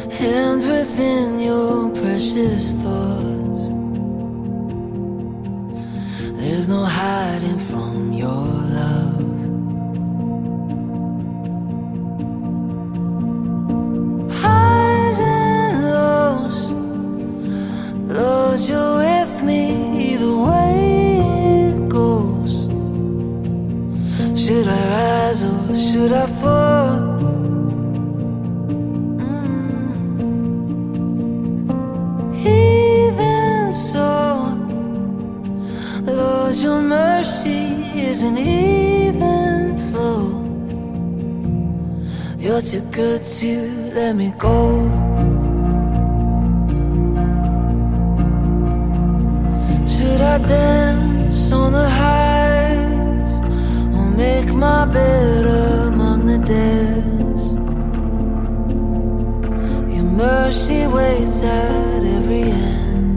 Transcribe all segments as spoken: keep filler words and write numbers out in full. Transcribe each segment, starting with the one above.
hemmed within your precious thoughts. There's no hiding from your love. Highs and lows, Lord, you're with me either way it goes. Should I rise or should I fall? Mm. Even so, Lord, your mercy is an even flow. You're too good to let me go. Should I dance on the heights or make my bed among the dead? Your mercy waits at every end,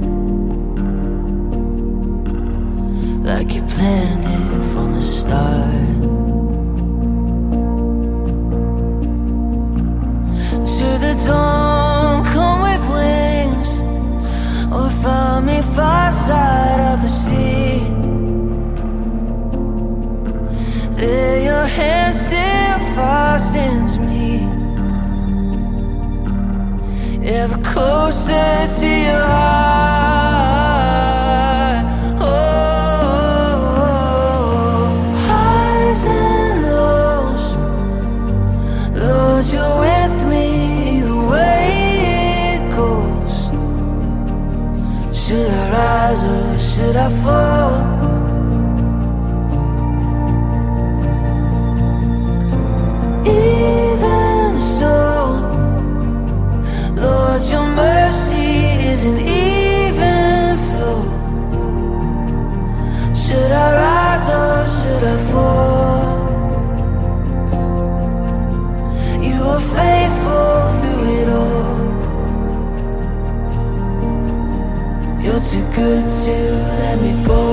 like you planned it from the start. Should the dawn come with wings or find me far side of the sea, there your hand still fastens me, ever closer to your heart. Oh, highs and lows, Lord, you're with me the way it goes. Should I rise or should I fall? Even so, Lord, your mercy is an even flow. Should I rise or should I fall? You are faithful through it all. You're too good to let me go.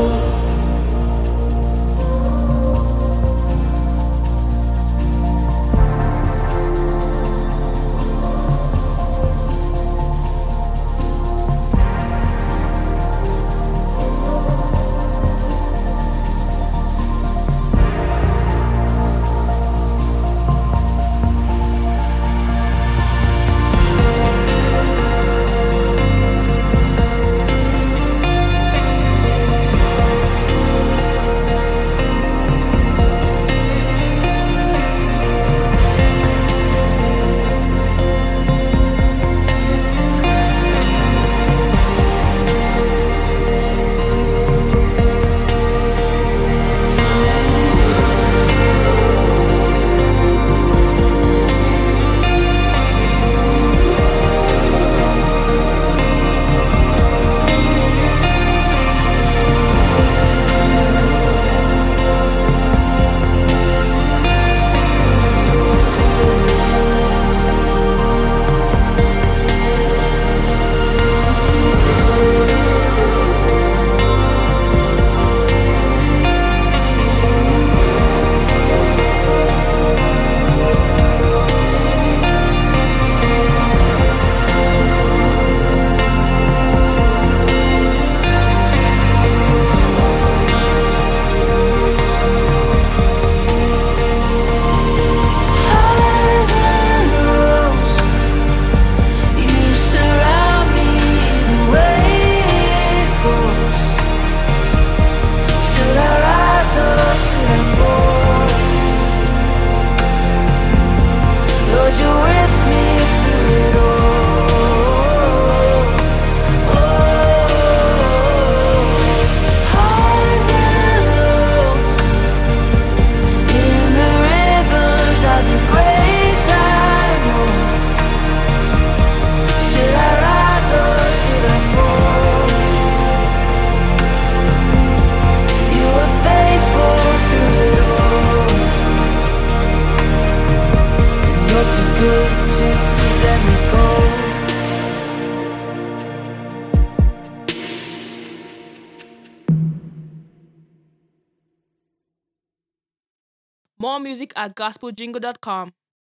More music at gospel jingle dot com.